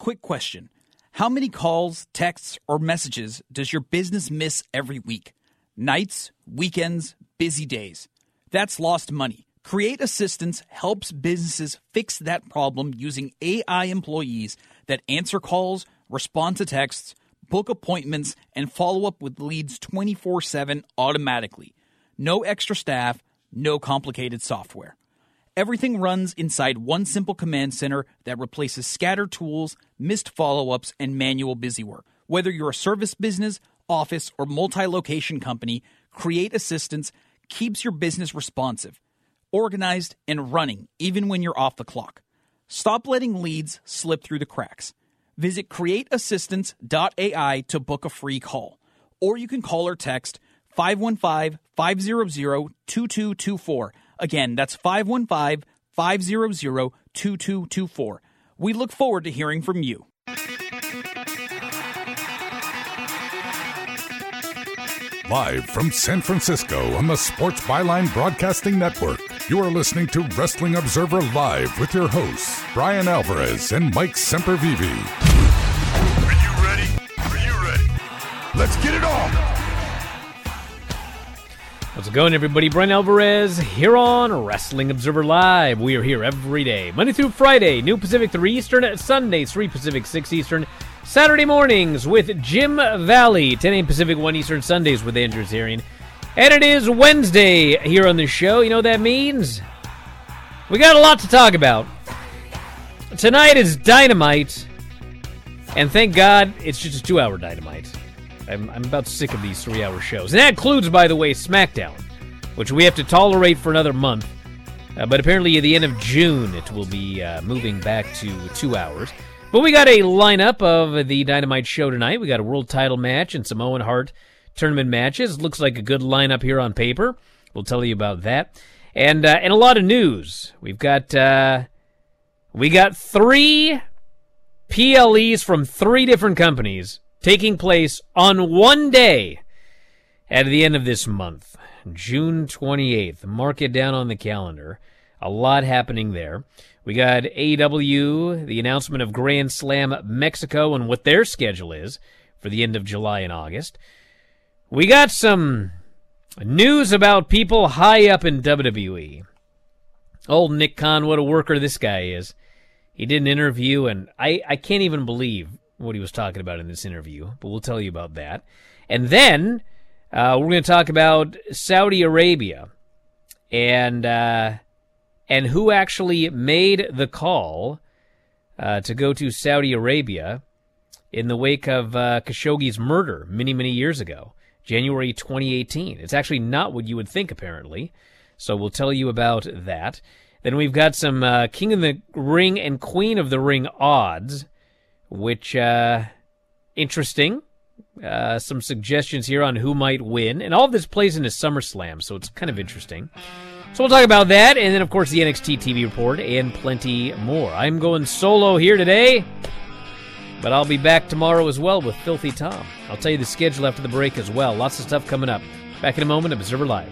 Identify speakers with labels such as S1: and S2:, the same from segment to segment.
S1: Quick question. How many calls, texts, or messages does your business miss every week? Nights, weekends, busy days. That's lost money. Create Assistance helps businesses fix that problem using AI employees that answer calls, respond to texts, book appointments, and follow up with leads 24/7 automatically. No extra staff, no complicated software. Everything runs inside one simple command center that replaces scattered tools, missed follow-ups, and manual busy work. Whether you're a service business, office, or multi-location company, Create Assistance keeps your business responsive, organized, and running even when you're off the clock. Stop letting leads slip through the cracks. Visit createassistance.ai to book a free call. Or you can call or text 515-500-2224. Again, that's 515-500-2224. We look forward to hearing from you.
S2: Live from San Francisco on the Sports Byline Broadcasting Network, you are listening to Wrestling Observer Live with your hosts, Brian Alvarez and Mike Sempervive.
S3: Are you ready? Are you ready? Let's get it on!
S4: How's it going, everybody? Brian Alvarez here on Wrestling Observer Live. We are here every day, Monday through Friday, noon Pacific, 3 Eastern, Sundays, 3 Pacific, 6 Eastern, Saturday mornings with Jim Valley, 10 a.m. Pacific, 1 Eastern, Sundays with Andrew Zarian. And it is Wednesday here on the show. You know what that means? We got a lot to talk about. Tonight is Dynamite, and thank God it's just a 2-hour Dynamite. I'm about sick of these 3-hour shows. And that includes, by the way, SmackDown, which we have to tolerate for another month. But apparently at the end of June, it will be moving back to 2 hours. But we got a lineup of the Dynamite show tonight. We got a world title match and some Owen Hart tournament matches. Looks like a good lineup here on paper. We'll tell you about that. And a lot of news. We got 3 PLEs from 3 different companies taking place on one day at the end of this month, June 28th. Mark it down on the calendar. A lot happening there. We got AEW, the announcement of Grand Slam Mexico and what their schedule is for the end of July and August. We got some news about people high up in WWE. Old Nick Khan, what a worker this guy is. He did an interview, and I can't even believe what he was talking about in this interview, but we'll tell you about that. And then we're going to talk about Saudi Arabia and who actually made the call to go to Saudi Arabia in the wake of Khashoggi's murder many, many years ago, January 2018. It's actually not what you would think, apparently. So we'll tell you about that. Then we've got some King of the Ring and Queen of the Ring odds, which, interesting. Some suggestions here on who might win. And all of this plays into SummerSlam, so it's kind of interesting. So we'll talk about that, and then, of course, the NXT TV report, and plenty more. I'm going solo here today, but I'll be back tomorrow as well with Filthy Tom. I'll tell you the schedule after the break as well. Lots of stuff coming up. Back in a moment, Observer Live.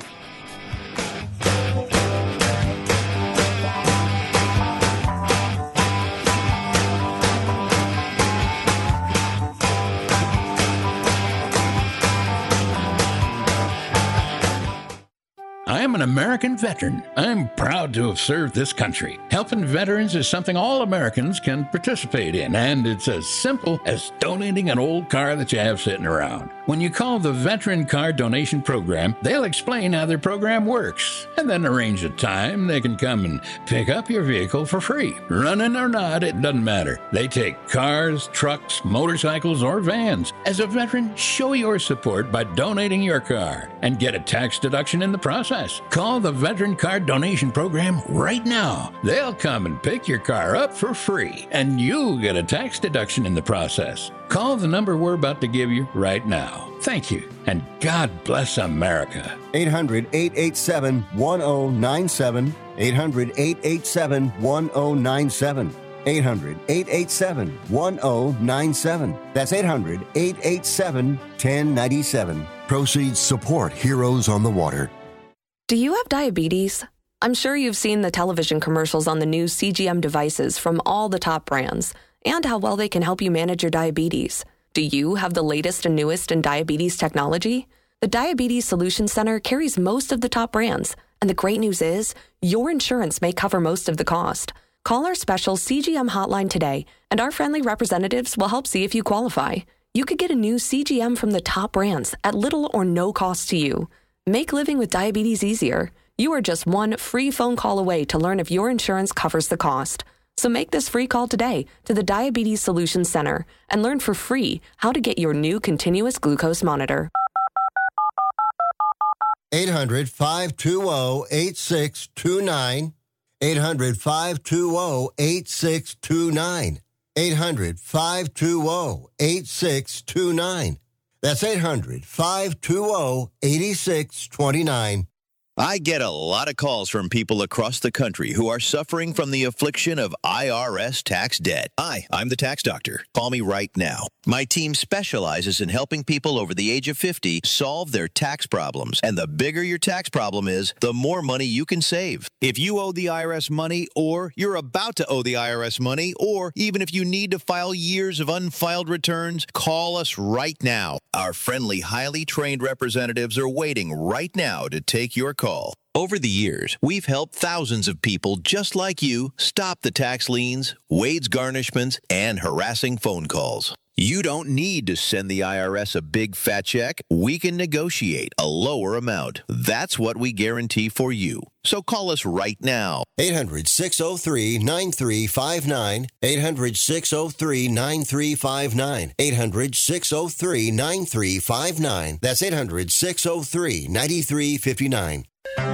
S5: I'm an American veteran. I'm proud to have served this country. Helping veterans is something all Americans can participate in, and it's as simple as donating an old car that you have sitting around. When you call the Veteran Car Donation Program, they'll explain how their program works, and then arrange a time they can come and pick up your vehicle for free. Running or not, it doesn't matter. They take cars, trucks, motorcycles, or vans. As a veteran, show your support by donating your car and get a tax deduction in the process. Call the Veteran Car Donation Program right now. They'll come and pick your car up for free, and you'll get a tax deduction in the process. Call the number we're about to give you right now. Thank you, and God bless America.
S6: 800-887-1097. 800-887-1097. 800-887-1097. That's 800-887-1097. Proceeds support Heroes on the Water.
S7: Do you have diabetes? I'm sure you've seen the television commercials on the new CGM devices from all the top brands. and how well they can help you manage your diabetes. Do you have the latest and newest in diabetes technology? The Diabetes Solution Center carries most of the top brands, and the great news is your insurance may cover most of the cost. Call our special CGM hotline today, and our friendly representatives will help see if you qualify. You could get a new CGM from the top brands at little or no cost to you. Make living with diabetes easier. You are just one free phone call away to learn if your insurance covers the cost. So make this free call today to the Diabetes Solution Center and learn for free how to get your new continuous glucose monitor.
S8: 800-520-8629. 800-520-8629. 800-520-8629. That's 800-520-8629.
S9: I get a lot of calls from people across the country who are suffering from the affliction of IRS tax debt. Hi, I'm the tax doctor. Call me right now. My team specializes in helping people over the age of 50 solve their tax problems. And the bigger your tax problem is, the more money you can save. If you owe the IRS money, or you're about to owe the IRS money, or even if you need to file years of unfiled returns, call us right now. Our friendly, highly trained representatives are waiting right now to take your call. Over the years, we've helped thousands of people just like you stop the tax liens, wage garnishments, and harassing phone calls. You don't need to send the IRS a big fat check. We can negotiate a lower amount. That's what we guarantee for you. So call us right now.
S8: 800-603-9359. 800-603-9359. 800-603-9359. That's 800-603-9359.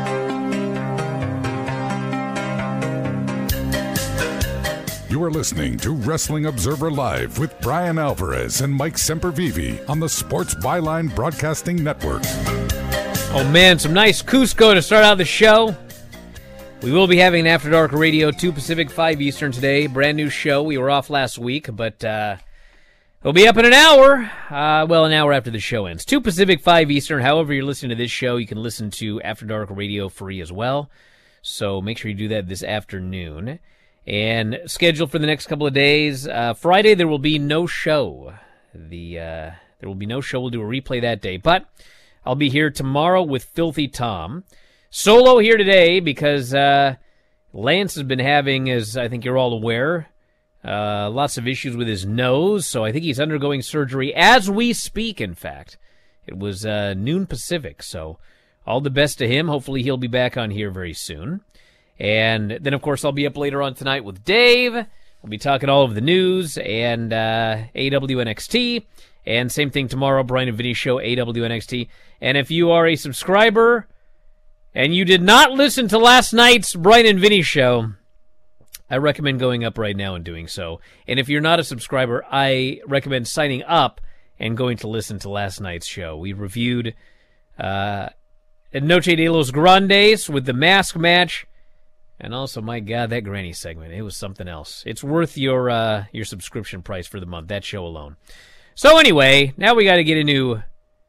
S2: You are listening to Wrestling Observer Live with Brian Alvarez and Mike Sempervive on the Sports Byline Broadcasting Network.
S4: Oh man, some nice Cusco to start out the show. We will be having an After Dark Radio 2 Pacific, 5 Eastern today. Brand new show. We were off last week, but it'll be up in an hour. An hour after the show ends. 2 Pacific, 5 Eastern. However you're listening to this show, you can listen to After Dark Radio free as well. So make sure you do that this afternoon. And scheduled for the next couple of days. Friday, there will be no show. There will be no show. We'll do a replay that day. But I'll be here tomorrow with Filthy Tom. Solo here today because Lance has been having, as I think you're all aware, lots of issues with his nose. So I think he's undergoing surgery as we speak, in fact. It was noon Pacific. So all the best to him. Hopefully he'll be back on here very soon. And then, of course, I'll be up later on tonight with Dave. We'll be talking all of the news and AWNXT. And same thing tomorrow, Brian and Vinny Show, AWNXT. And if you are a subscriber and you did not listen to last night's Brian and Vinny Show, I recommend going up right now and doing so. And if you're not a subscriber, I recommend signing up and going to listen to last night's show. We reviewed Noche de los Grandes with the mask match. And also, my God, that Granny segment, it was something else. It's worth your subscription price for the month, that show alone. So anyway, now we got to get into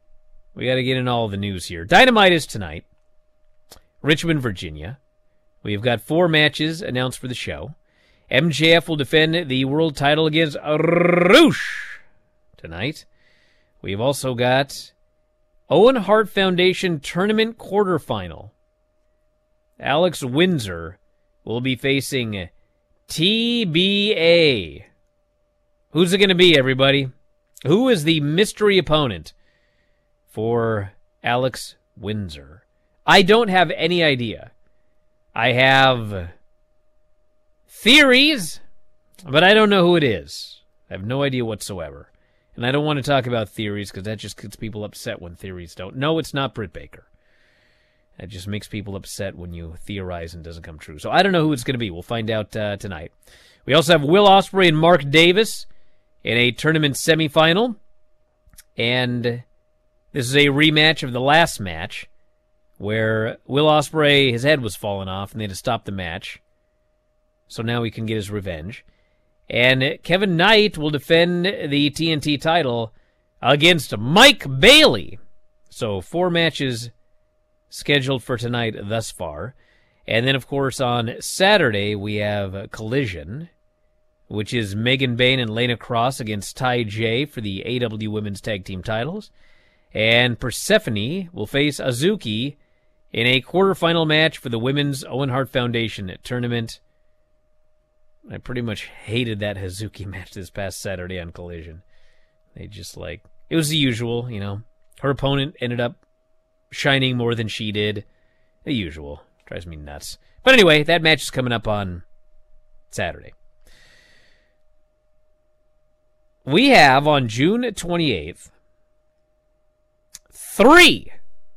S4: all the news here. Dynamite is tonight. Richmond, Virginia. We've got 4 matches announced for the show. MJF will defend the world title against Rush tonight. We've also got Owen Hart Foundation Tournament Quarterfinal. Alex Windsor will be facing TBA. Who's it going to be, everybody? Who is the mystery opponent for Alex Windsor? I don't have any idea. I have theories, but I don't know who it is. I have no idea whatsoever. And I don't want to talk about theories because that just gets people upset when theories don't. No, it's not Britt Baker. That just makes people upset when you theorize and it doesn't come true. So I don't know who it's going to be. We'll find out tonight. We also have Will Ospreay and Mark Davis in a tournament semifinal. And this is a rematch of the last match where Will Ospreay, his head was falling off and they had to stop the match. So now he can get his revenge. And Kevin Knight will defend the TNT title against Mike Bailey. So 4 matches scheduled for tonight thus far. And then, of course, on Saturday, we have Collision which is Megan Bayne and Lena Cross against Tai Jay for the AW Women's Tag Team titles. And Persephone will face Azuki in a quarterfinal match for the Women's Owen Hart Foundation tournament. I pretty much hated that Hazuki match this past Saturday on Collision. They just it was the usual, Her opponent ended up shining more than she did. The usual. Drives me nuts. But anyway, that match is coming up on Saturday. We have on June 28th, three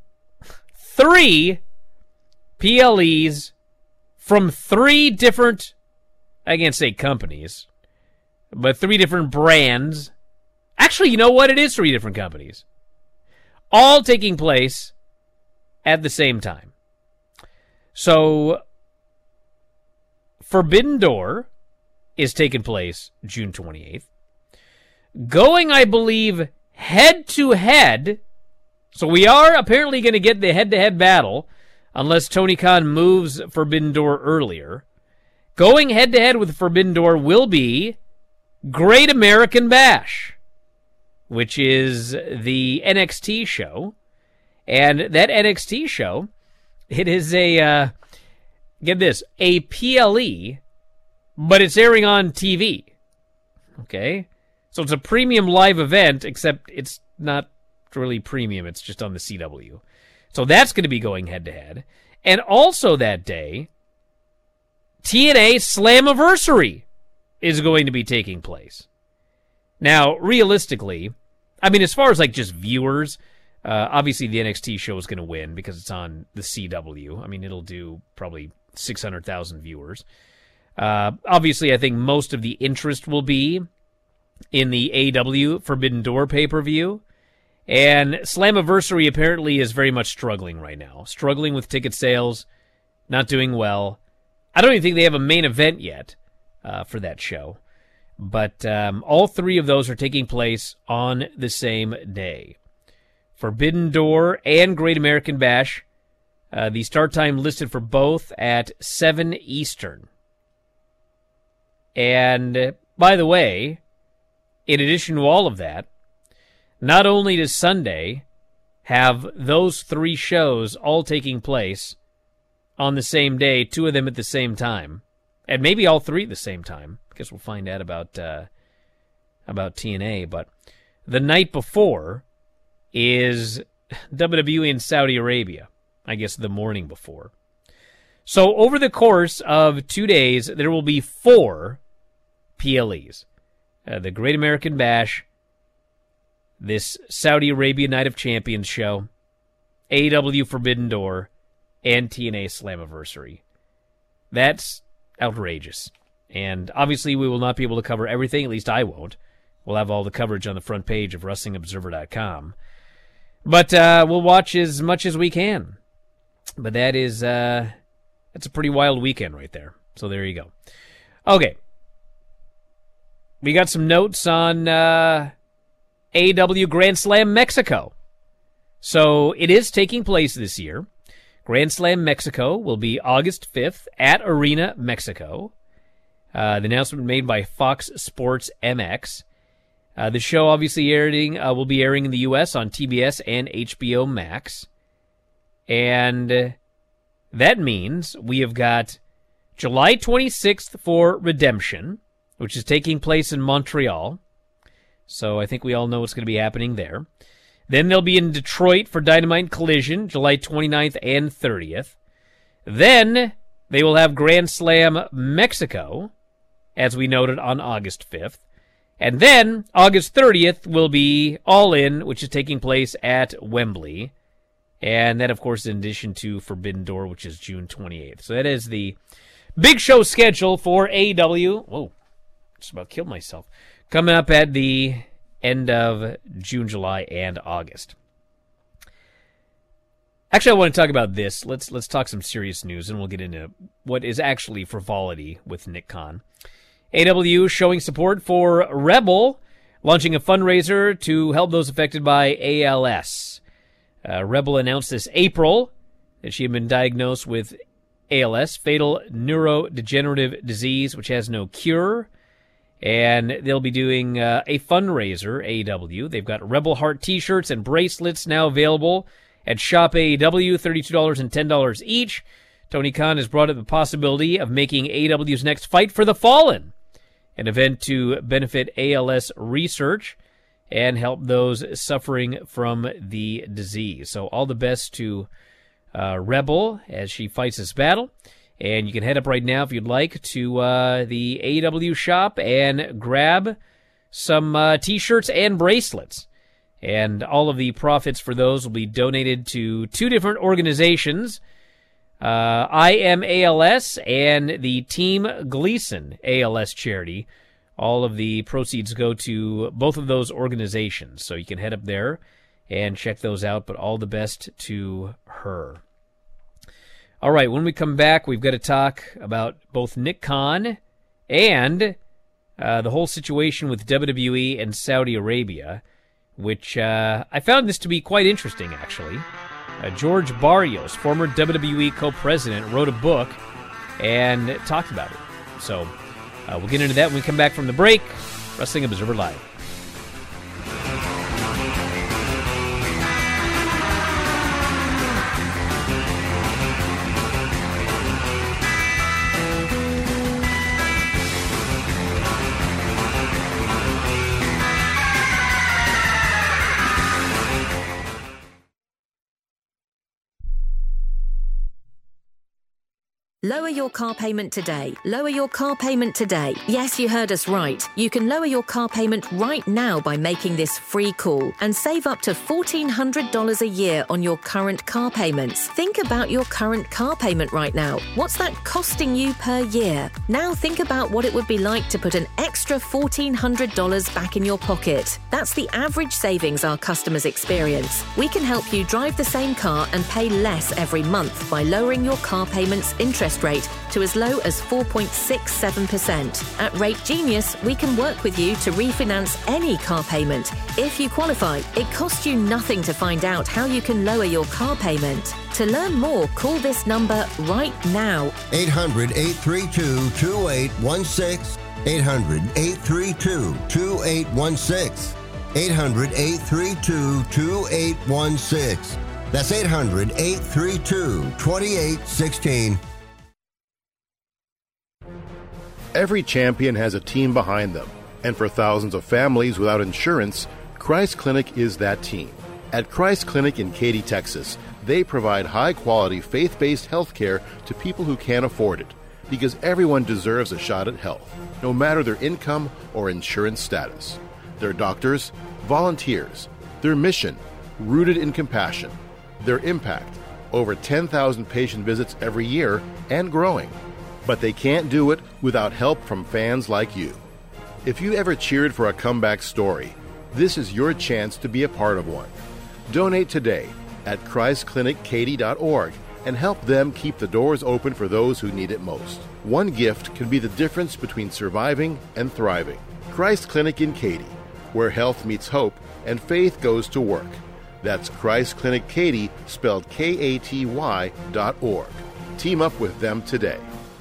S4: PLEs from three different, I can't say companies, but three different brands. Actually, you know what? It is three different companies. All taking place at the same time. So, Forbidden Door is taking place June 28th. Going, I believe, head-to-head. So we are apparently going to get the head-to-head battle, unless Tony Khan moves Forbidden Door earlier. Going head-to-head with Forbidden Door will be Great American Bash, which is the NXT show. And that NXT show, it is a, get this, a PLE, but it's airing on TV. Okay? So it's a premium live event, except it's not really premium. It's just on the CW. So that's going to be going head-to-head. And also that day, TNA Slammiversary is going to be taking place. Now, realistically, I mean, as far as just viewers, obviously the NXT show is going to win because it's on the CW. I mean, it'll do probably 600,000 viewers. Obviously, I think most of the interest will be in the AW Forbidden Door pay-per-view. And Slammiversary apparently is very much struggling right now. Struggling with ticket sales, not doing well. I don't even think they have a main event yet for that show. But all three of those are taking place on the same day. Forbidden Door and Great American Bash. The start time listed for both at 7 Eastern. And, by the way, in addition to all of that, not only does Sunday have those three shows all taking place on the same day, two of them at the same time, and maybe all three at the same time. I guess we'll find out about TNA. But the night before is WWE in Saudi Arabia. I guess the morning before. So over the course of 2 days, there will be 4 PLEs. The Great American Bash, this Saudi Arabia Night of Champions show, AEW Forbidden Door, and TNA Slammiversary. That's outrageous. And obviously we will not be able to cover everything, at least I won't. We'll have all the coverage on the front page of WrestlingObserver.com. But we'll watch as much as we can. But that is, that's a pretty wild weekend right there. So there you go. Okay. We got some notes on AEW Grand Slam Mexico. So it is taking place this year. Grand Slam Mexico will be August 5th at Arena Mexico. The announcement made by Fox Sports MX. The show obviously will be airing in the U.S. on TBS and HBO Max. And that means we have got July 26th for Redemption, which is taking place in Montreal. So I think we all know what's going to be happening there. Then they'll be in Detroit for Dynamite Collision, July 29th and 30th. Then they will have Grand Slam Mexico, as we noted, on August 5th. And then August 30th will be All In, which is taking place at Wembley. And that, of course, in addition to Forbidden Door, which is June 28th. So that is the big show schedule for AEW. Whoa, just about killed myself. Coming up at the end of June, July, and August. Actually, I want to talk about this. Let's talk some serious news, and we'll get into what is actually frivolity with Nick Khan. AEW showing support for Rebel, launching a fundraiser to help those affected by ALS. Rebel announced this April that she had been diagnosed with ALS, fatal neurodegenerative disease, which has no cure. And they'll be doing a fundraiser, AEW. They've got Rebel Heart t-shirts and bracelets now available at Shop AEW, $32 and $10 each. Tony Khan has brought up the possibility of making AEW's next Fight for the Fallen, an event to benefit ALS research and help those suffering from the disease. So all the best to Rebel as she fights this battle. And you can head up right now, if you'd like, to the AEW shop and grab some T-shirts and bracelets. And all of the profits for those will be donated to two different organizations, I Am ALS and the Team Gleason ALS charity. All of the proceeds go to both of those organizations. So you can head up there and check those out, but all the best to her. All right, when we come back, we've got to talk about both Nick Khan and the whole situation with WWE and Saudi Arabia, which I found this to be quite interesting, actually. George Barrios, former WWE co-president, wrote a book and talked about it. So we'll get into that when we come back from the break. Wrestling Observer Live.
S10: Lower your car payment today. Lower your car payment today. Yes, you heard us right. You can lower your car payment right now by making this free call and save up to $1,400 a year on your current car payments. Think about your current car payment right now. What's that costing you per year? Now think about what it would be like to put an extra $1,400 back in your pocket. That's the average savings our customers experience. We can help you drive the same car and pay less every month by lowering your car payment's interest rate to as low as 4.67%. At Rate Genius, we can work with you to refinance any car payment. If you qualify, it costs you nothing to find out how you can lower your car payment. To learn more, call this number right now.
S8: 800-832-2816. 800-832-2816. 800-832-2816. That's 800-832-2816.
S11: Every champion has a team behind them, and for thousands of families without insurance, Christ Clinic is that team. At Christ Clinic in Katy, Texas, they provide high-quality, faith-based health care to people who can't afford it, because everyone deserves a shot at health, no matter their income or insurance status. Their doctors, volunteers, their mission, rooted in compassion, their impact, over 10,000 patient visits every year and growing. But they can't do it without help from fans like you. If you ever cheered for a comeback story, this is your chance to be a part of one. Donate today at ChristClinicKaty.org and help them keep the doors open for those who need it most. One gift can be the difference between surviving and thriving. Christ Clinic in Katy, where health meets hope and faith goes to work. That's Christ Clinic Katy, spelled Katy.org. Team up with them today.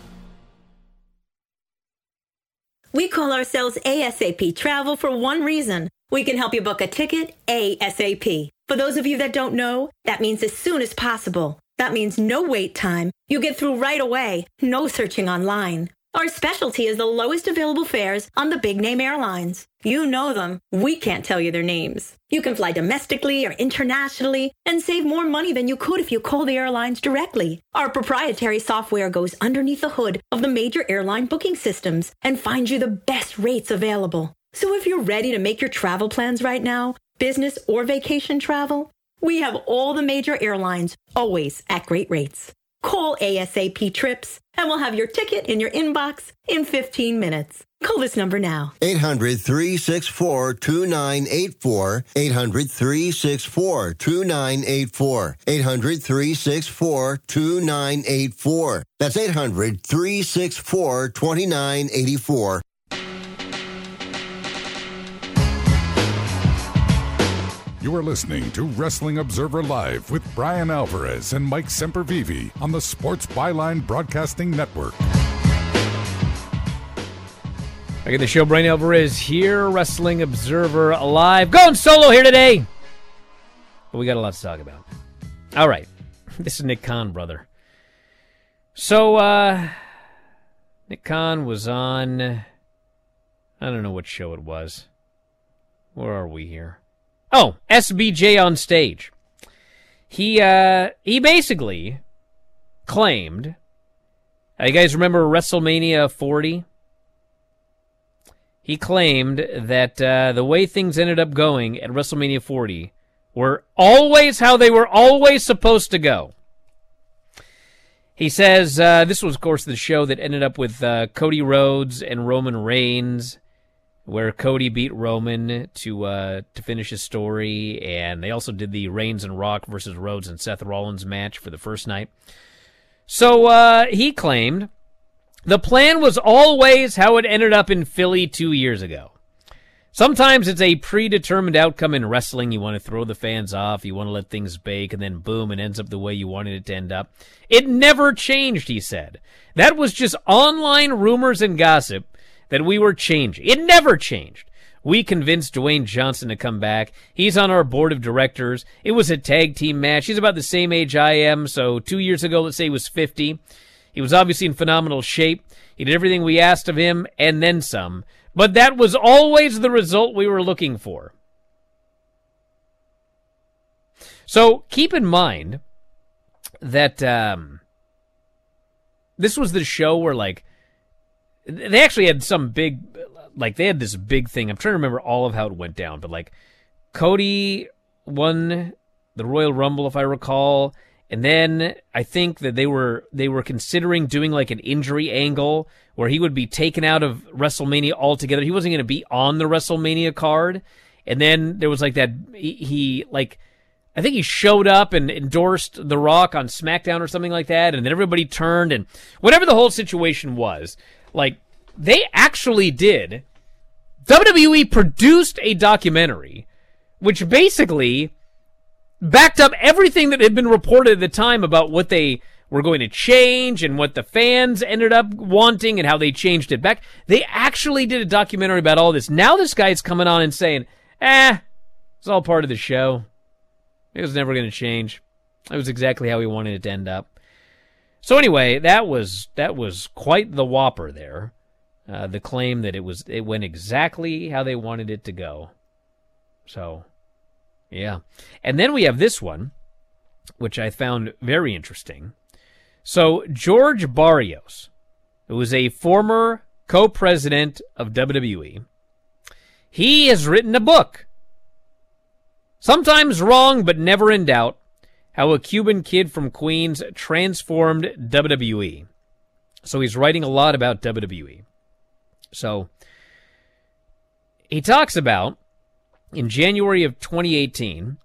S12: We call ourselves ASAP Travel for one reason. We can help you book a ticket ASAP. For those of you that don't know, that means as soon as possible. That means no wait time. You get through right away. No searching online. Our specialty is the lowest available fares on the big name airlines. You know them. We can't tell you their names. You can fly domestically or internationally and save more money than you could if you call the airlines directly. Our proprietary software goes underneath the hood of the major airline booking systems and finds you the best rates available. So if you're ready to make your travel plans right now, business or vacation travel, we have all the major airlines, always at great rates. Call ASAP Trips, and we'll have your ticket in your inbox in 15 minutes. Call this number now.
S8: 800-364-2984. 800-364-2984. 800-364-2984. That's 800-364-2984.
S2: You are listening to Wrestling Observer Live with Brian Alvarez and Mike Sempervive on the Sports Byline Broadcasting Network.
S4: Back in the show, Brian Alvarez here, Wrestling Observer Live. Going solo here today. But we got a lot to talk about. All right. This is Nick Khan, brother. So, Nick Khan was on, I don't know what show it was. Where are we here? Oh, SBJ on Stage. He basically claimed, you guys remember WrestleMania 40? He claimed that the way things ended up going at WrestleMania 40 were always how they were always supposed to go. He says this was, of course, the show that ended up with Cody Rhodes and Roman Reigns, where Cody beat Roman to finish his story, and they also did the Reigns and Rock versus Rhodes and Seth Rollins match for the first night. So he claimed the plan was always how it ended up in Philly 2 years ago. Sometimes it's a predetermined outcome in wrestling. You want to throw the fans off, you want to let things bake, and then boom, it ends up the way you wanted it to end up. It never changed, he said. That was just online rumors and gossip that we were changing. It never changed. We convinced Dwayne Johnson to come back. He's on our board of directors. It was a tag team match. He's about the same age I am, so 2 years ago, let's say he was 50. He was obviously in phenomenal shape. He did everything we asked of him, and then some. But that was always the result we were looking for. So keep in mind that this was the show where, like, they actually had some big, like, they had this big thing. I'm trying to remember all of how it went down, but, like, Cody won the Royal Rumble, if I recall. And then I think that they were considering doing like an injury angle where he would be taken out of WrestleMania altogether. He wasn't going to be on the WrestleMania card. And then there was like that, I think he showed up and endorsed The Rock on SmackDown or something like that. And then everybody turned, and whatever the whole situation was, like, they actually did. WWE produced a documentary which basically backed up everything that had been reported at the time about what they were going to change and what the fans ended up wanting and how they changed it back. They actually did a documentary about all this. Now this guy's coming on and saying, it's all part of the show. It was never going to change. It was exactly how we wanted it to end up. So anyway, that was quite the whopper there. The claim that it went exactly how they wanted it to go. So, yeah. And then we have this one, which I found very interesting. So George Barrios, who is a former co-president of WWE, he has written a book. Sometimes wrong, but never in doubt, how a Cuban kid from Queens transformed WWE. So he's writing a lot about WWE. So he talks about, in January of 2018,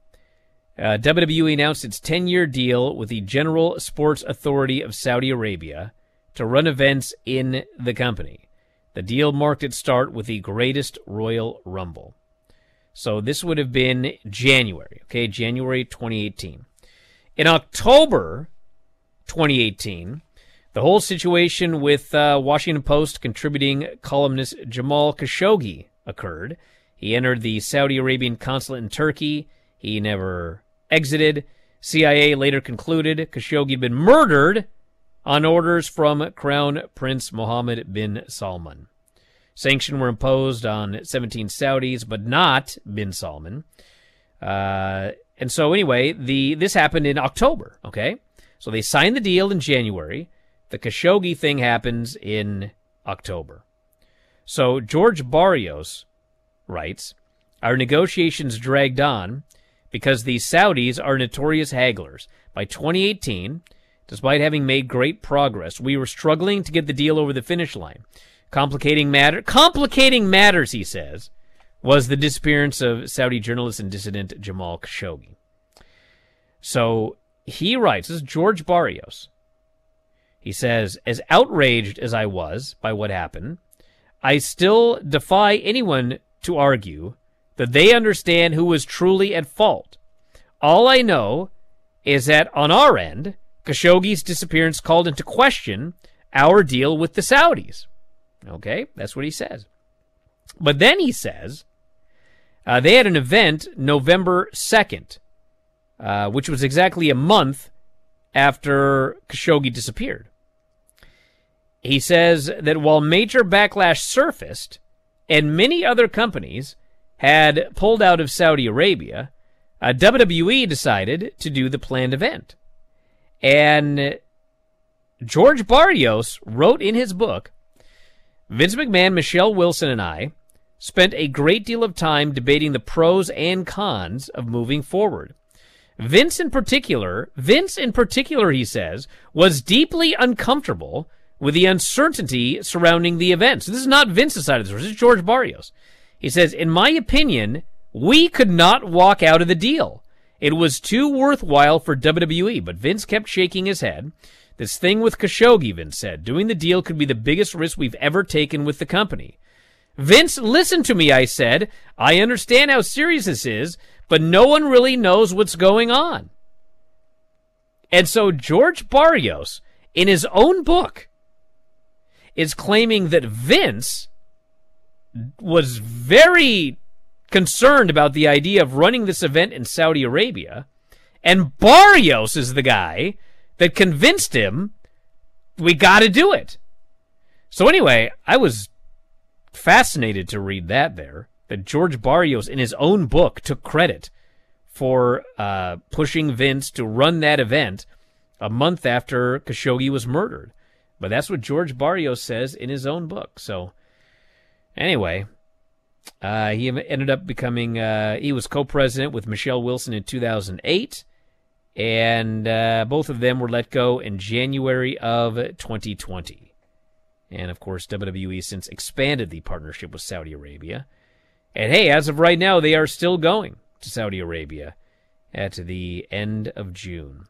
S4: WWE announced its 10-year deal with the General Sports Authority of Saudi Arabia to run events in the company. The deal marked its start with the Greatest Royal Rumble. So this would have been January, January 2018. In October 2018, the whole situation with Washington Post contributing columnist Jamal Khashoggi occurred. He entered the Saudi Arabian consulate in Turkey. He never exited. CIA later concluded Khashoggi had been murdered on orders from Crown Prince Mohammed bin Salman. Sanctions were imposed on 17 Saudis, but not bin Salman. And so anyway, this happened in October, So they signed the deal in January. The Khashoggi thing happens in October. So George Barrios writes, our negotiations dragged on because the Saudis are notorious hagglers. By 2018, despite having made great progress, we were struggling to get the deal over the finish line. Complicating matters, he says, was the disappearance of Saudi journalist and dissident Jamal Khashoggi. So he writes, this is George Barrios. He says, as outraged as I was by what happened, I still defy anyone to argue that they understand who was truly at fault. All I know is that on our end, Khashoggi's disappearance called into question our deal with the Saudis. That's what he says. But then he says they had an event November 2nd, which was exactly a month after Khashoggi disappeared. He says that while major backlash surfaced and many other companies had pulled out of Saudi Arabia, WWE decided to do the planned event. And George Barrios wrote in his book, Vince McMahon, Michelle Wilson, and I spent a great deal of time debating the pros and cons of moving forward. Vince in particular, he says, was deeply uncomfortable with the uncertainty surrounding the event. So this is not Vince's side of the story. This is George Barrios. He says, in my opinion, we could not walk out of the deal. It was too worthwhile for WWE, but Vince kept shaking his head. This thing with Khashoggi, Vince said, doing the deal could be the biggest risk we've ever taken with the company. Vince, listen to me, I said. I understand how serious this is, but no one really knows what's going on. And so George Barrios, in his own book, is claiming that Vince was very concerned about the idea of running this event in Saudi Arabia, and Barrios is the guy that convinced him we got to do it. So anyway, I was fascinated to read that George Barrios in his own book took credit for pushing Vince to run that event a month after Khashoggi was murdered. But that's what George Barrios says in his own book. So anyway, he ended up becoming, he was co-president with Michelle Wilson in 2008, and both of them were let go in January of 2020. And, of course, WWE since expanded the partnership with Saudi Arabia. And, hey, as of right now, they are still going to Saudi Arabia at the end of June.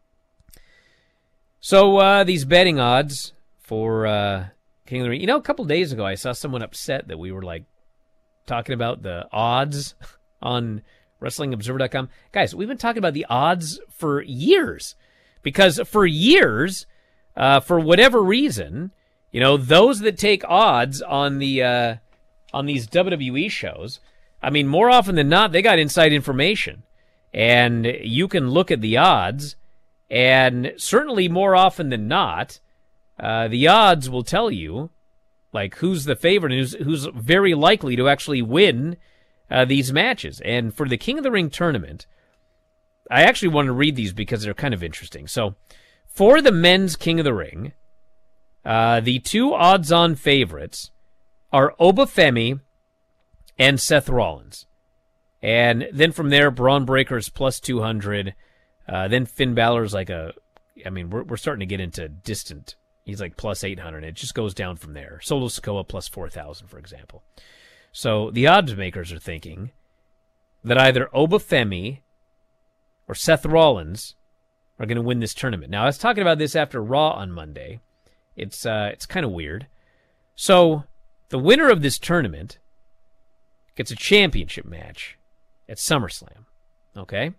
S4: So, these betting odds for King of the Ring. You know, a couple days ago, I saw someone upset that we were, talking about the odds on WrestlingObserver.com. Guys, we've been talking about the odds for years. Because for years, for whatever reason, those that take odds on the on these WWE shows, I mean, more often than not, they got inside information. And you can look at the odds, and certainly more often than not, the odds will tell you, who's the favorite and who's very likely to actually win these matches. And for the King of the Ring tournament, I actually want to read these because they're kind of interesting. So, for the men's King of the Ring, the two odds-on favorites are Obafemi and Seth Rollins. And then from there, Braun Breaker's plus 200. Then Finn Balor's we're starting to get into distant. He's plus 800. It just goes down from there. Solo Sikoa plus 4,000, for example. So the odds makers are thinking that either Obafemi or Seth Rollins are going to win this tournament. Now, I was talking about this after Raw on Monday. It's kind of weird. So the winner of this tournament gets a championship match at SummerSlam. Okay?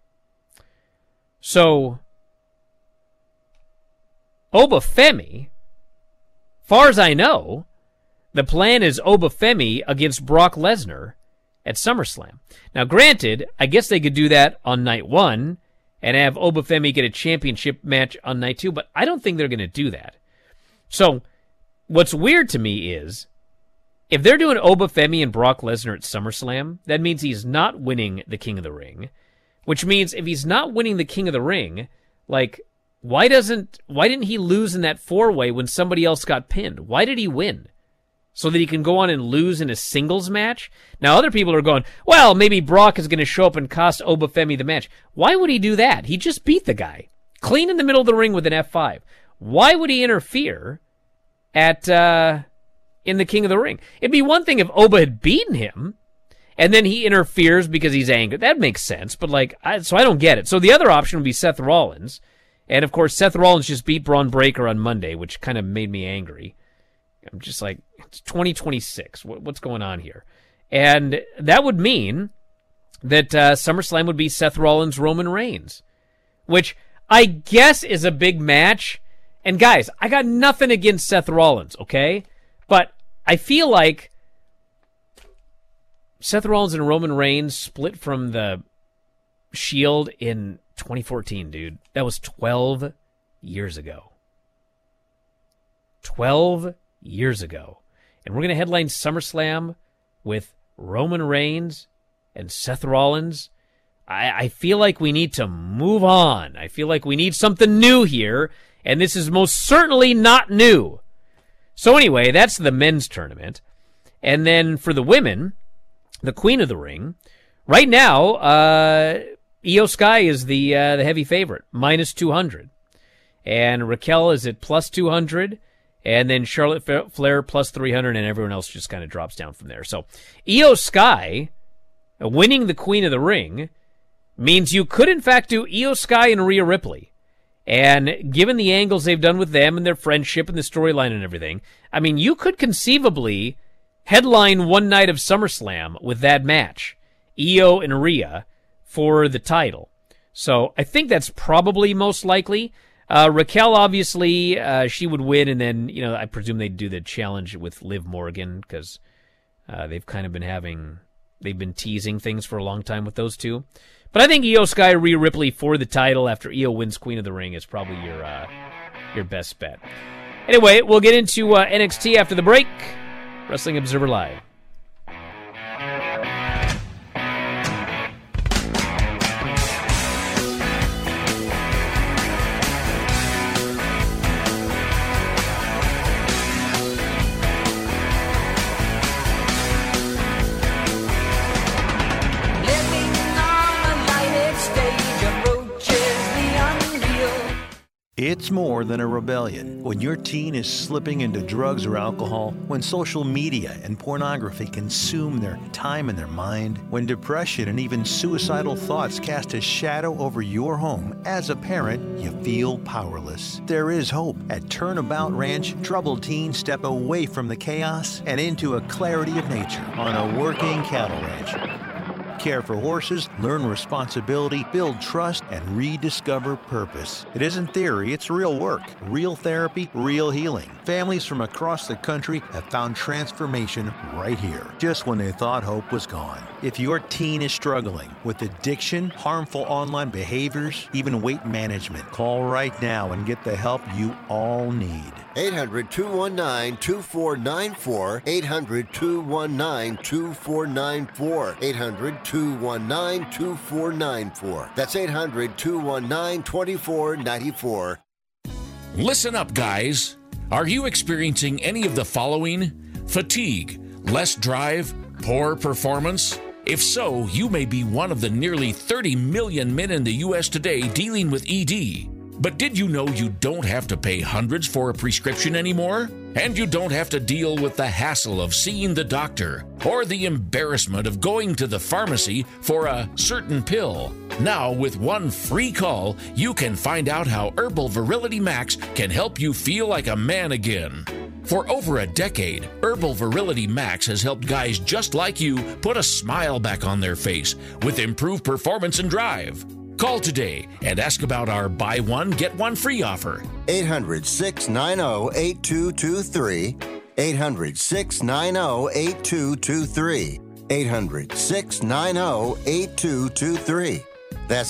S4: So Obafemi, far as I know, the plan is Obafemi against Brock Lesnar at SummerSlam. Now, granted, I guess they could do that on night one and have Obafemi get a championship match on night two, but I don't think they're going to do that. So, what's weird to me is, if they're doing Obafemi and Brock Lesnar at SummerSlam, that means he's not winning the King of the Ring, which means if he's not winning the King of the Ring, why didn't he lose in that four-way when somebody else got pinned? Why did he win? So that he can go on and lose in a singles match? Now, other people are going, well, maybe Brock is going to show up and cost Obafemi the match. Why would he do that? He just beat the guy. Clean in the middle of the ring with an F5. Why would he interfere in the King of the Ring? It'd be one thing if Oba had beaten him, and then he interferes because he's angry. That makes sense, but so I don't get it. So the other option would be Seth Rollins. And, of course, Seth Rollins just beat Braun Breaker on Monday, which kind of made me angry. I'm just it's 2026. What's going on here? And that would mean that SummerSlam would be Seth Rollins, Roman Reigns, which I guess is a big match. And, guys, I got nothing against Seth Rollins, okay? But I feel like Seth Rollins and Roman Reigns split from the Shield in 2014, dude. That was 12 years ago. 12 years ago. And we're going to headline SummerSlam with Roman Reigns and Seth Rollins. I feel like we need to move on. I feel like we need something new here, and this is most certainly not new. So anyway, that's the men's tournament. And then for the women, the Queen of the Ring, right now, Io Sky is the heavy favorite, minus 200. And Raquel is at plus 200. And then Charlotte Flair plus 300, and everyone else just kind of drops down from there. So Io Sky winning the Queen of the Ring means you could, in fact, do Io Sky and Rhea Ripley. And given the angles they've done with them and their friendship and the storyline and everything, I mean, you could conceivably headline one night of SummerSlam with that match, Io and Rhea, for the title. So I think that's probably most likely. Raquel, obviously, she would win, and then, I presume they'd do the challenge with Liv Morgan, because they've kind of they've been teasing things for a long time with those two. But I think Io Sky, Rhea Ripley for the title after Io wins Queen of the Ring is probably your best bet. Anyway, we'll get into NXT after the break. Wrestling Observer Live.
S9: It's more than a rebellion. When your teen is slipping into drugs or alcohol, when social media and pornography consume their time and their mind, when depression and even suicidal thoughts cast a shadow over your home, as a parent, you feel powerless. There is hope. At Turnabout Ranch, troubled teens step away from the chaos and into a clarity of nature on a working cattle ranch. Care for horses, learn responsibility, build trust, and rediscover purpose. It isn't theory, it's real work, real therapy, real healing. Families from across the country have found transformation right here, just when they thought hope was gone. If your teen is struggling with addiction, harmful online behaviors, even weight management, call right now and get the help you all need.
S8: 800-219-2494. 800-219-2494. 800-219-2494. That's 800-219-2494.
S13: Listen up, guys. Are you experiencing any of the following? Fatigue, less drive, poor performance? If so, you may be one of the nearly 30 million men in the U.S. today dealing with ED. But did you know you don't have to pay hundreds for a prescription anymore? And you don't have to deal with the hassle of seeing the doctor or the embarrassment of going to the pharmacy for a certain pill. Now, with one free call, you can find out how Herbal Virility Max can help you feel like a man again. For over a decade, Herbal Virility Max has helped guys just like you put a smile back on their face with improved performance and drive. Call today and ask about our buy one, get one free offer.
S8: 800-690-8223. 800-690-8223. 800-690-8223. That's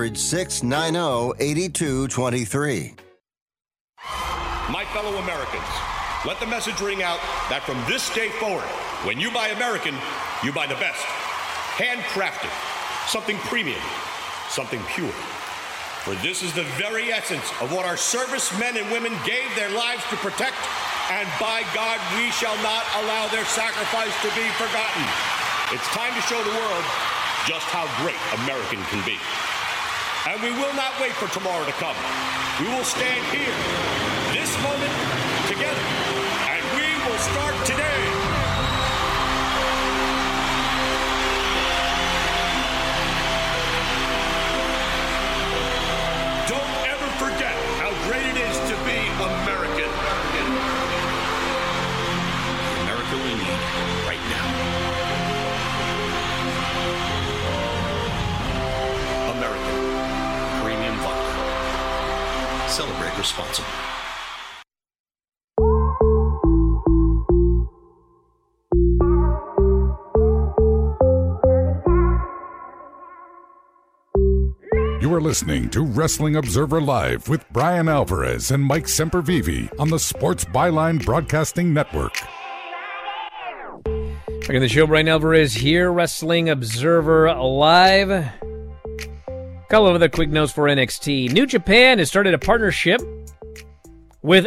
S8: 800-690-8223.
S14: My fellow Americans, let the message ring out that from this day forward, when you buy American, you buy the best. Handcrafted, something premium, something pure. For this is the very essence of what our servicemen and women gave their lives to protect, and by God, we shall not allow their sacrifice to be forgotten. It's time to show the world just how great American can be. And we will not wait for tomorrow to come. We will stand here, this moment, together, and we will start today. Don't ever forget how great it is to be American. The America we need right now. American Premium Vodka. Celebrate responsibly.
S2: You are listening to Wrestling Observer Live with Brian Alvarez and Mike Sempervive on the Sports Byline Broadcasting Network.
S4: Back in the show, Brian Alvarez here, Wrestling Observer Live. Couple of other quick notes for NXT. New Japan has started a partnership with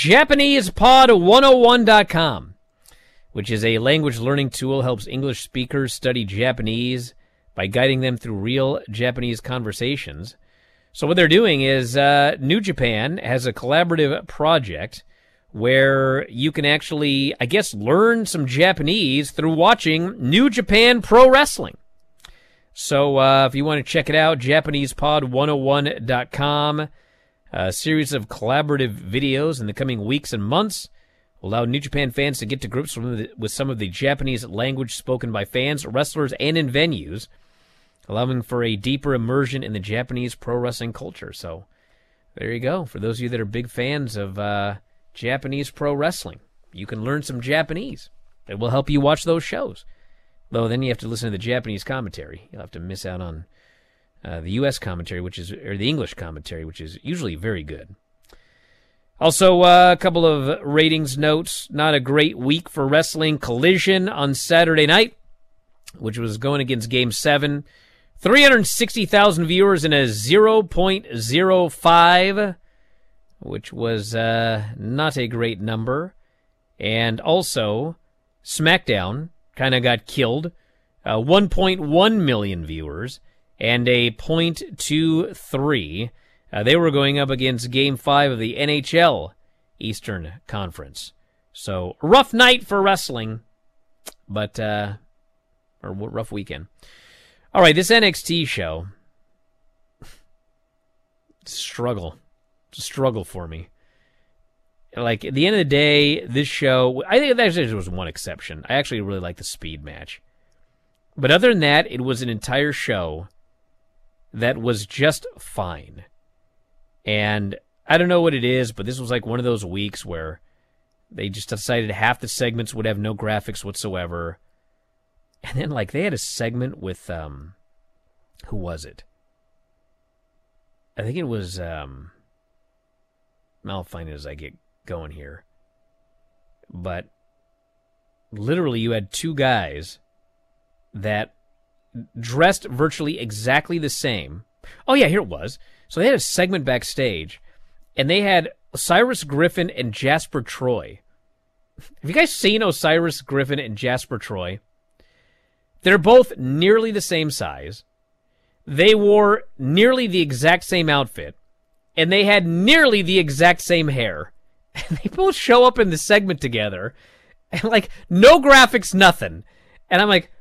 S4: JapanesePod101.com, which is a language learning tool that helps English speakers study Japanese by guiding them through real Japanese conversations. So what they're doing is New Japan has a collaborative project where you can actually, I guess, learn some Japanese through watching New Japan Pro Wrestling. So if you want to check it out, JapanesePod101.com. A series of collaborative videos in the coming weeks and months will allow New Japan fans to get to grips with some of the Japanese language spoken by fans, wrestlers, and in venues, allowing for a deeper immersion in the Japanese pro wrestling culture. So there you go. For those of you that are big fans of Japanese pro wrestling, you can learn some Japanese. It will help you watch those shows. Though then you have to listen to the Japanese commentary. You'll have to miss out on the U.S. commentary, or the English commentary, which is usually very good. Also, a couple of ratings notes. Not a great week for wrestling. Collision on Saturday night, which was going against Game 7. 360,000 viewers in a 0.05, which was not a great number. And also, SmackDown kind of got killed. 1.1 million viewers and a 0.23. They were going up against Game 5 of the NHL Eastern Conference. So, rough night for wrestling, but, or rough weekend. All right, this NXT show, struggle for me. Like, at the end of the day, this show, I think there was one exception. I actually really like the speed match. But other than that, it was an entire show that was just fine. And I don't know what it is, but this was like one of those weeks where they just decided half the segments would have no graphics whatsoever. And then, like, they had a segment with, who was it? I think it was, I'll find it as I get going here. But literally you had two guys that dressed virtually exactly the same. Oh, yeah, here it was. So they had a segment backstage, and they had Osiris Griffin and Jasper Troy. Have you guys seen Osiris Griffin and Jasper Troy? They're both nearly the same size. They wore nearly the exact same outfit, and they had nearly the exact same hair. And they both show up in the segment together, and like, no graphics, nothing. And I'm like,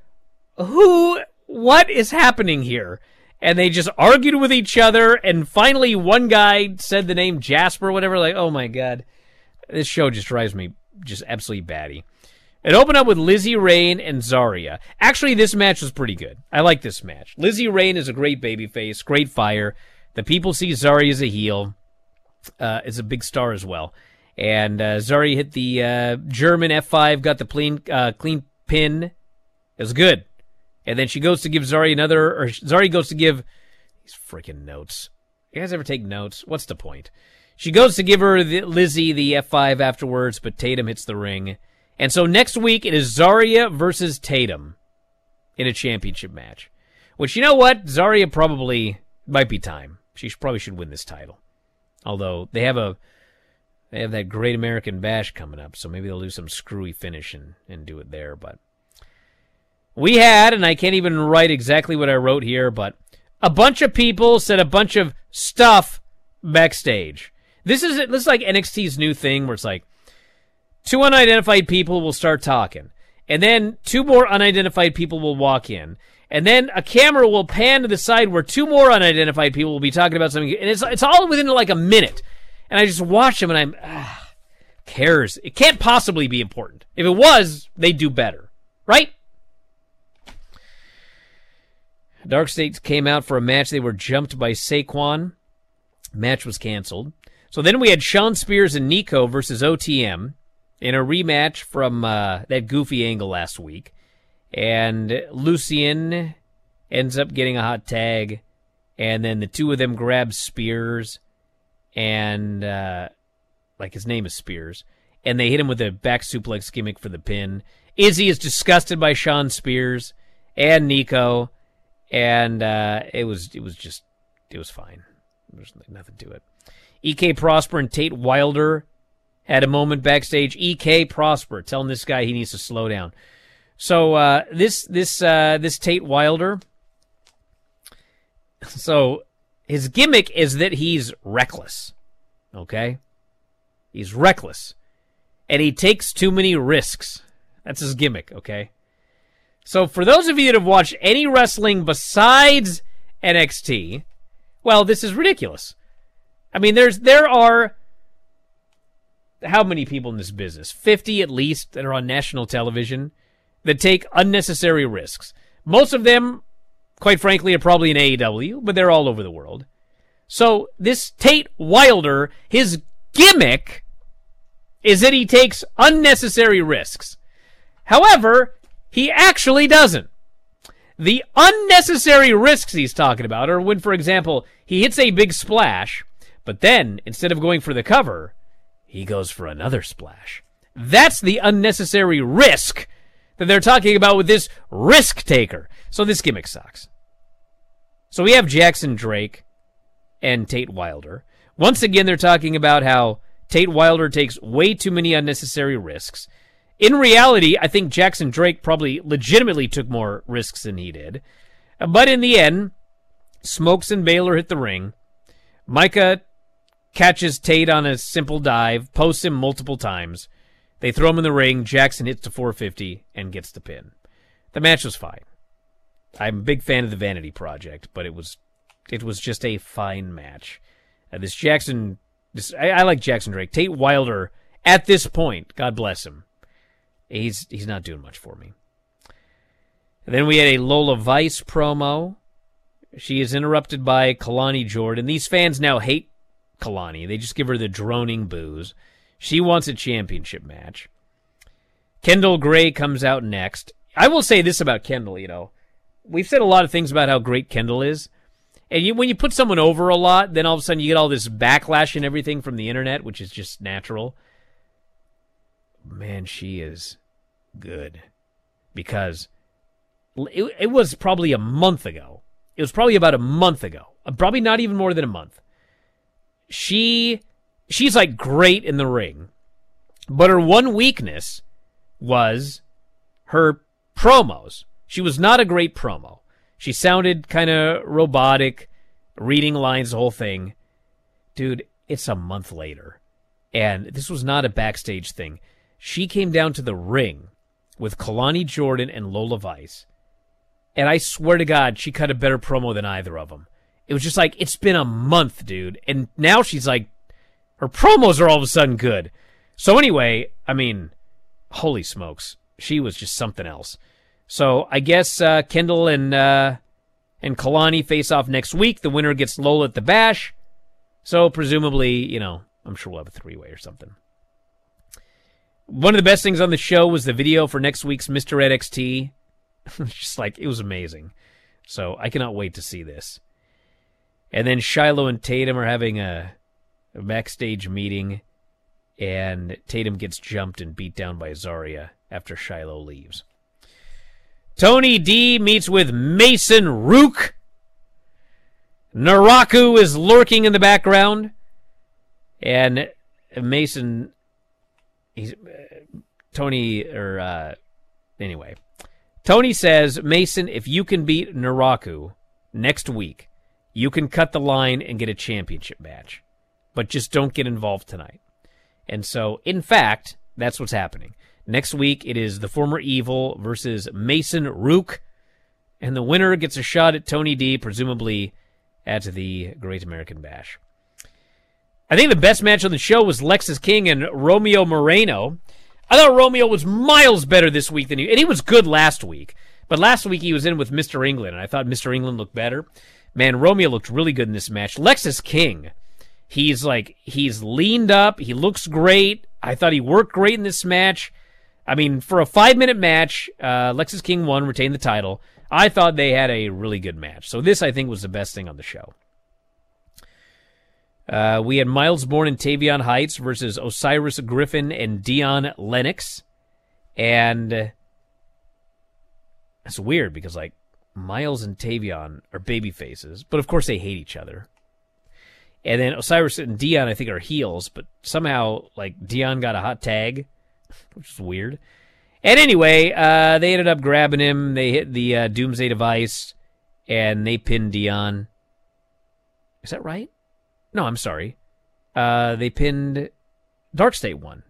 S4: what is happening here? And they just argued with each other, and finally one guy said the name Jasper or whatever, like, oh my god. This show just drives me just absolutely batty. It opened up with Lizzie Rain and Zarya. Actually, this match was pretty good. I like this match. Lizzie Rain is a great babyface, great fire. The people see Zarya as a heel. Is a big star as well. And Zarya hit the German F5, got the clean pin. It was good. And then she goes to give Zarya Zarya goes to give these freaking notes. You guys ever take notes? What's the point? She goes to give her Lizzie the F5 afterwards, but Tatum hits the ring. And so next week it is Zarya versus Tatum in a championship match. Which, you know what? Zarya probably might be time. She probably should win this title. Although they have that Great American Bash coming up, so maybe they'll do some screwy finish and do it there. But we had, and I can't even write exactly what I wrote here, but a bunch of people said a bunch of stuff backstage. This is like NXT's new thing where it's like, two unidentified people will start talking, and then two more unidentified people will walk in, and then a camera will pan to the side where two more unidentified people will be talking about something, and it's all within like a minute. And I just watch them, and I'm, cares? It can't possibly be important. If it was, they'd do better, right? Dark States came out for a match. They were jumped by Saquon. Match was canceled. So then we had Shawn Spears and Nico versus OTM in a rematch from that goofy angle last week. And Lucien ends up getting a hot tag. And then the two of them grab Spears, and his name is Spears, and they hit him with a back suplex gimmick for the pin. Izzy is disgusted by Shawn Spears and Nico, and it was fine. There's nothing to it. EK Prosper and Tate Wilder had a moment backstage. EK Prosper telling this guy he needs to slow down. So this Tate Wilder. So his gimmick is that he's reckless. Okay, he's reckless, and he takes too many risks. That's his gimmick. Okay. So for those of you that have watched any wrestling besides NXT, well, this is ridiculous. I mean, there are how many people in this business? 50 at least that are on national television that take unnecessary risks. Most of them, quite frankly, are probably in AEW, but they're all over the world. So this Tate Wilder, his gimmick is that he takes unnecessary risks. However, he actually doesn't. The unnecessary risks he's talking about are when, for example, he hits a big splash, but then, instead of going for the cover, he goes for another splash. That's the unnecessary risk that they're talking about with this risk taker. So this gimmick sucks. So we have Jackson Drake and Tate Wilder. Once again, they're talking about how Tate Wilder takes way too many unnecessary risks. In reality, I think Jackson Drake probably legitimately took more risks than he did. But in the end, Smokes and Baylor hit the ring. Micah catches Tate on a simple dive, posts him multiple times. They throw him in the ring. Jackson hits to 450 and gets the pin. The match was fine. I'm a big fan of the Vanity Project, but it was just a fine match. I like Jackson Drake. Tate Wilder, at this point, God bless him, he's not doing much for me. And then we had a Lola Vice promo. She is interrupted by Kalani Jordan. These fans now hate Kalani. They just give her the droning boos. She wants a championship match. Kendall Gray comes out next. I will say this about Kendall, we've said a lot of things about how great Kendall is. And when you put someone over a lot, then all of a sudden you get all this backlash and everything from the internet, which is just natural. Man, she is good. Because it was probably a month ago. It was probably about a month ago. Probably not even more than a month. She's like great in the ring. But her one weakness was her promos. She was not a great promo. She sounded kind of robotic, reading lines, the whole thing. Dude, it's a month later. And this was not a backstage thing. She came down to the ring with Kalani Jordan and Lola Vice. And I swear to God, she cut a better promo than either of them. It was just like, it's been a month, dude. And now she's like, her promos are all of a sudden good. So anyway, I mean, holy smokes. She was just something else. So I guess Kendall and Kalani face off next week. The winner gets Lola at the Bash. So presumably, I'm sure we'll have a three-way or something. One of the best things on the show was the video for next week's Mr. NXT. Just like, it was amazing. So I cannot wait to see this. And then Shiloh and Tatum are having a backstage meeting. And Tatum gets jumped and beat down by Zarya after Shiloh leaves. Tony D meets with Mason Rook. Naraku is lurking in the background. And Mason, Tony says, Mason, if you can beat Naraku next week, you can cut the line and get a championship match. But just don't get involved tonight. And so, in fact, that's what's happening. Next week, it is the former Evil versus Mason Rook. And the winner gets a shot at Tony D, presumably at the Great American Bash. I think the best match on the show was Lexis King and Romeo Moreno. I thought Romeo was miles better this week than he was good last week. But last week he was in with Mr. England, and I thought Mr. England looked better. Man, Romeo looked really good in this match. Lexis King, he's leaned up. He looks great. I thought he worked great in this match. I mean, for a 5-minute match, Lexis King won, retained the title. I thought they had a really good match. So this, I think, was the best thing on the show. We had Miles Bourne and Tavion Heights versus Osiris Griffin and Dion Lennox. And it's weird because, like, Miles and Tavion are baby faces, but of course they hate each other. And then Osiris and Dion, I think, are heels, but somehow, like, Dion got a hot tag, which is weird. And anyway, they ended up grabbing him. They hit the Doomsday Device, and they pinned Dion. Is that right? No, I'm sorry. They pinned Dark State 1.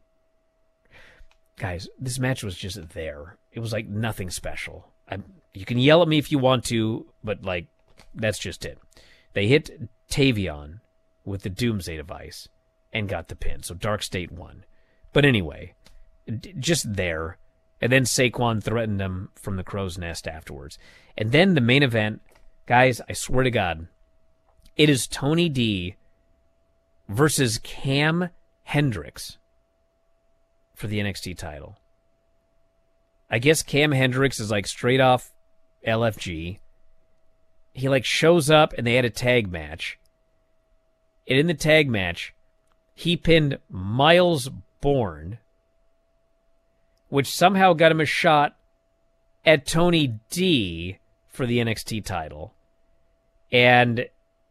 S4: Guys, this match was just there. It was like nothing special. You can yell at me if you want to, but like that's just it. They hit Tavion with the Doomsday Device and got the pin. So Dark State won. But anyway, just there. And then Saquon threatened them from the crow's nest afterwards. And then the main event, guys, I swear to God, it is Tony D versus Cam Hendricks for the NXT title. I guess Cam Hendricks is like straight off LFG. He like shows up and they had a tag match. And in the tag match, he pinned Miles Bourne, which somehow got him a shot at Tony D for the NXT title. And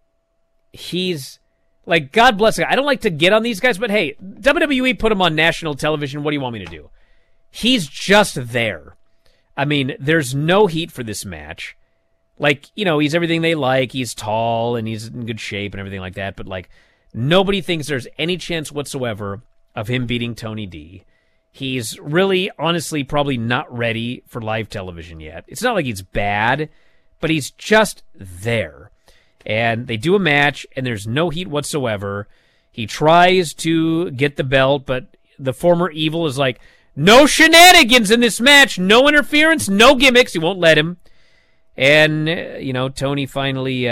S4: he's like, God bless him. I don't like to get on these guys, but hey, WWE put him on national television. What do you want me to do? He's just there. I mean, there's no heat for this match. Like, you know, he's everything they like. He's tall and he's in good shape and everything like that. But, like, nobody thinks there's any chance whatsoever of him beating Tony D. He's really, honestly, probably not ready for live television yet. It's not like he's bad, but he's just there. And they do a match, and there's no heat whatsoever. He tries to get the belt, but the former Evil is like, no shenanigans in this match, no interference, no gimmicks. He won't let him. And, you know, Tony finally,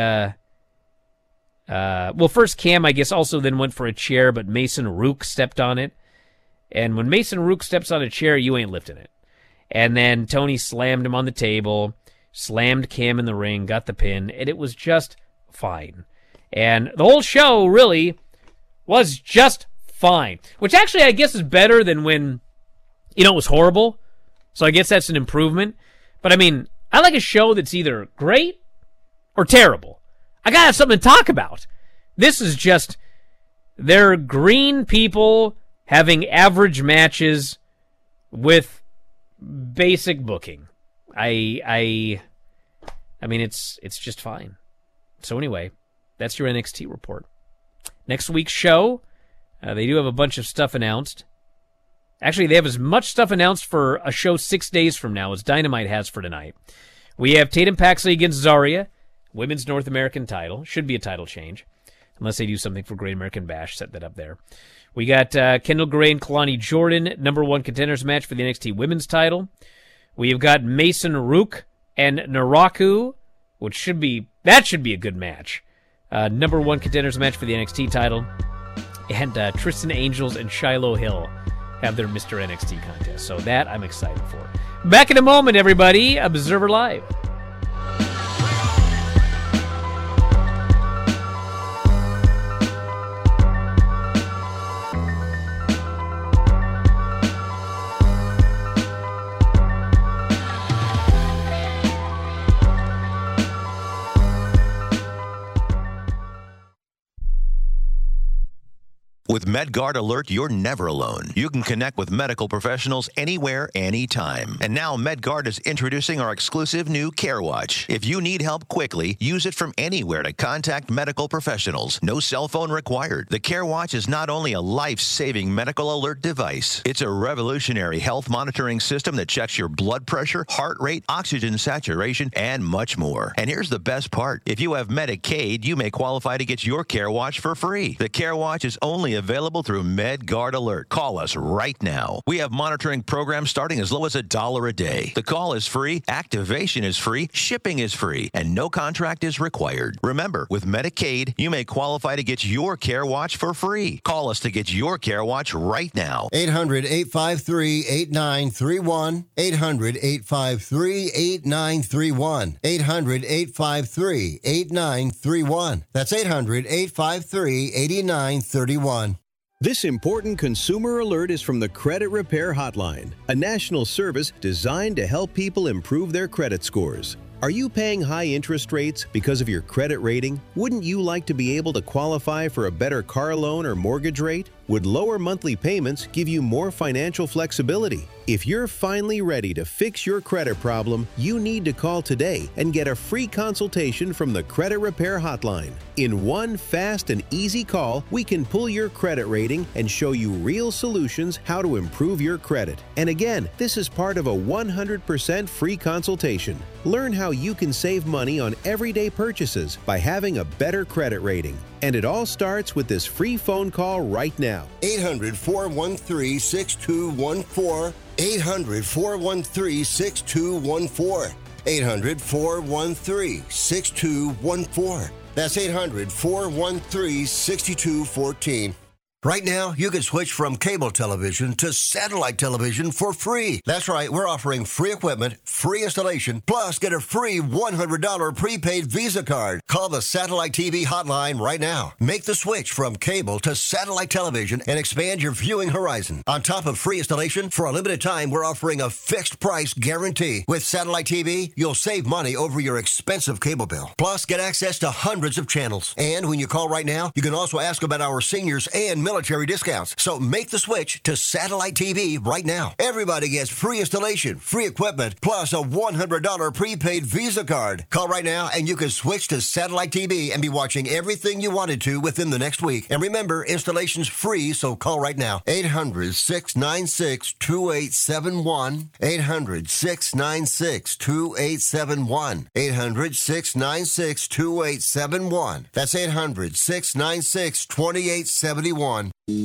S4: well, first Cam, I guess, also then went for a chair, but Mason Rook stepped on it. And when Mason Rook steps on a chair, you ain't lifting it. And then Tony slammed him on the table, slammed Cam in the ring, got the pin, and it was just fine. And the whole show really was just fine, which actually I guess is better than when, you know, it was horrible. So I guess that's an improvement. But I mean, I like a show that's either great or terrible. I gotta have something to talk about. This is just, they're green people having average matches with basic booking. I mean, it's just fine. So anyway, that's your NXT report. Next week's show, they do have a bunch of stuff announced. Actually, they have as much stuff announced for a show 6 days from now as Dynamite has for tonight. We have Tatum Paxley against Zarya, women's North American title. Should be a title change, unless they do something for Great American Bash. Set that up there. We got Kendall Gray and Kalani Jordan, number one contenders match for the NXT women's title. We have got Mason Rook and Naraku, which should be a good match. Number one contenders match for the NXT title. And Tristan Angels and Shiloh Hill have their Mr. NXT contest. So that I'm excited for. Back in a moment, everybody. Observer Live.
S9: With MedGuard Alert, you're never alone. You can connect with medical professionals anywhere, anytime. And now MedGuard is introducing our exclusive new CareWatch. If you need help quickly, use it from anywhere to contact medical professionals. No cell phone required. The CareWatch is not only a life-saving medical alert device, it's a revolutionary health monitoring system that checks your blood pressure, heart rate, oxygen saturation, and much more. And here's the best part. If you have Medicaid, you may qualify to get your CareWatch for free. The CareWatch is only available through MedGuard Alert. Call us right now. We have monitoring programs starting as low as $1 a day. The call is free, activation is free, shipping is free, and no contract is required. Remember, with Medicaid, you may qualify to get your Care Watch for free. Call us to get your Care Watch right now.
S8: 800-853-8931. 800-853-8931. 800-853-8931. That's 800-853-8931.
S15: This important consumer alert is from the Credit Repair Hotline, a national service designed to help people improve their credit scores. Are you paying high interest rates because of your credit rating? Wouldn't you like to be able to qualify for a better car loan or mortgage rate? Would lower monthly payments give you more financial flexibility? If you're finally ready to fix your credit problem, you need to call today and get a free consultation from the Credit Repair Hotline. In one fast and easy call, we can pull your credit rating and show you real solutions how to improve your credit. And again, this is part of a 100% free consultation. Learn how you can save money on everyday purchases by having a better credit rating. And it all starts with this free phone call right now.
S8: 800-413-6214. 800-413-6214. 800-413-6214. That's 800-413-6214. Right now, you can switch from cable television to satellite television for free. That's right, we're offering free equipment, free installation, plus get a free $100 prepaid Visa card. Call the Satellite TV hotline right now. Make the switch from cable to satellite television and expand your viewing horizon. On top of free installation, for a limited time, we're offering a fixed price guarantee. With Satellite TV, you'll save money over your expensive cable bill. Plus, get access to hundreds of channels. And when you call right now, you can also ask about our seniors and military discounts. So make the switch to Satellite TV right now. Everybody gets free installation, free equipment, plus a $100 prepaid Visa card. Call right now and you can switch to Satellite TV and be watching everything you wanted to within the next week. And remember, installation's free, so call right now. 800-696-2871. 800-696-2871. 800-696-2871. That's 800-696-2871.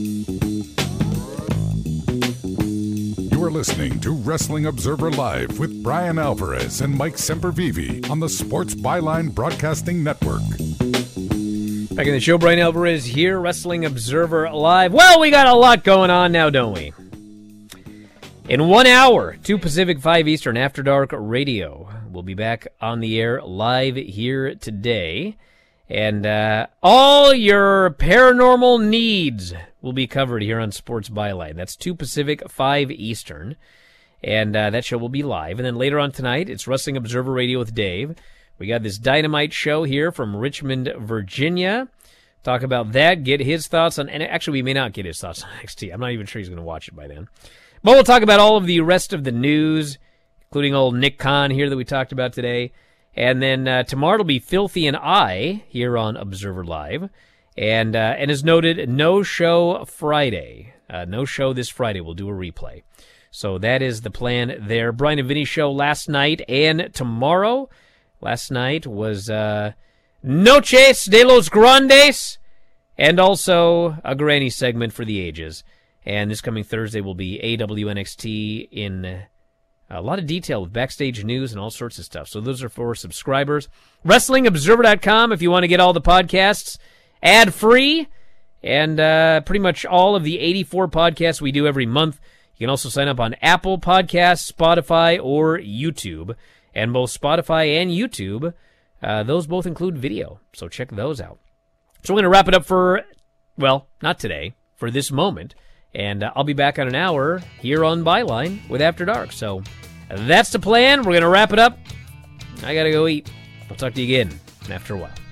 S2: You are listening to Wrestling Observer Live with Brian Alvarez and Mike Sempervive on the Sports Byline Broadcasting Network.
S4: Back in the show, Brian Alvarez here, Wrestling Observer Live. Well, we got a lot going on now, don't we? In 1 hour, 2 Pacific, 5 Eastern, After Dark Radio. We'll be back on the air live here today. And all your paranormal needs will be covered here on Sports Byline. That's 2 Pacific, 5 Eastern. And that show will be live. And then later on tonight, it's Wrestling Observer Radio with Dave. We got this Dynamite show here from Richmond, Virginia. Talk about that, get his thoughts on... And actually, we may not get his thoughts on NXT. I'm not even sure he's going to watch it by then. But we'll talk about all of the rest of the news, including old Nick Khan here that we talked about today. And then tomorrow it'll be Filthy and I here on Observer Live. And as noted, no show Friday. No show this Friday. We'll do a replay. So that is the plan there. Brian and Vinny show last night and tomorrow. Last night was Noches de los Grandes and also a granny segment for the ages. And this coming Thursday will be AWNXT in... a lot of detail with backstage news and all sorts of stuff. So those are for subscribers. WrestlingObserver.com if you want to get all the podcasts ad-free. And pretty much all of the 84 podcasts we do every month. You can also sign up on Apple Podcasts, Spotify, or YouTube. And both Spotify and YouTube, those both include video. So check those out. So we're going to wrap it up for, well, not today, for this moment. And I'll be back on an hour here on Byline with After Dark. So that's the plan. We're going to wrap it up. I got to go eat. I'll talk to you again after a while.